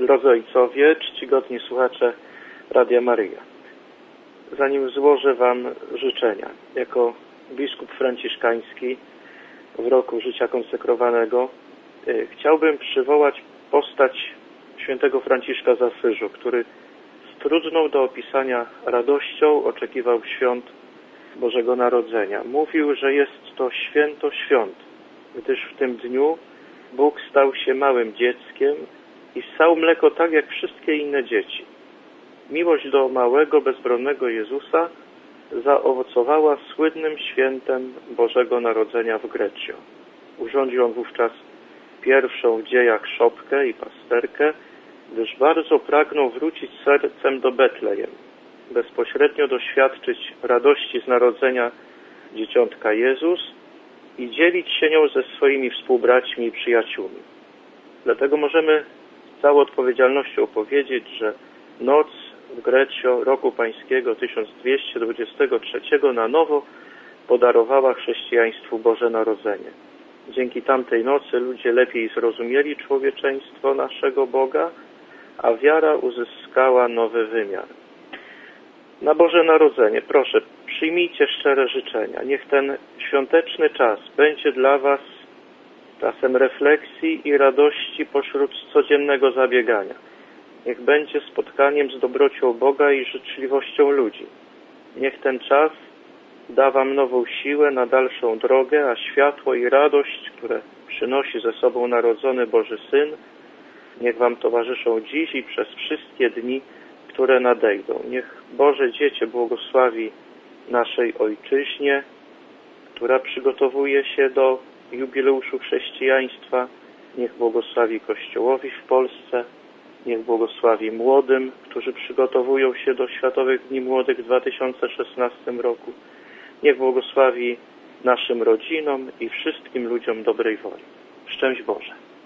Drodzy ojcowie, czcigodni słuchacze Radia Maryja, zanim złożę Wam życzenia, jako biskup franciszkański w roku życia konsekrowanego, chciałbym przywołać postać świętego Franciszka z Asyżu, który z trudną do opisania radością oczekiwał świąt Bożego Narodzenia. Mówił, że jest to święto świąt, gdyż w tym dniu Bóg stał się małym dzieckiem i ssał mleko tak jak wszystkie inne dzieci. Miłość do małego, bezbronnego Jezusa zaowocowała słynnym świętem Bożego Narodzenia w Greccio. Urządził on wówczas pierwszą w dziejach szopkę i pasterkę, gdyż bardzo pragnął wrócić sercem do Betlejem, bezpośrednio doświadczyć radości z narodzenia dzieciątka Jezus i dzielić się nią ze swoimi współbraćmi i przyjaciółmi. Dlatego możemy z całą odpowiedzialnością powiedzieć, że noc w Greccio roku pańskiego 1223 na nowo podarowała chrześcijaństwu Boże Narodzenie. Dzięki tamtej nocy ludzie lepiej zrozumieli człowieczeństwo naszego Boga, a wiara uzyskała nowy wymiar. Na Boże Narodzenie, proszę, przyjmijcie szczere życzenia. Niech ten świąteczny czas będzie dla Was czasem refleksji i radości pośród codziennego zabiegania. Niech będzie spotkaniem z dobrocią Boga i życzliwością ludzi. Niech ten czas da Wam nową siłę na dalszą drogę, a światło i radość, które przynosi ze sobą narodzony Boży Syn, niech Wam towarzyszą dziś i przez wszystkie dni, które nadejdą. Niech Boże Dziecię błogosławi naszej Ojczyźnie, która przygotowuje się do jubileuszu chrześcijaństwa. Niech błogosławi Kościołowi w Polsce. Niech błogosławi młodym, którzy przygotowują się do Światowych Dni Młodych w 2016 roku. Niech błogosławi naszym rodzinom i wszystkim ludziom dobrej woli. Szczęść Boże.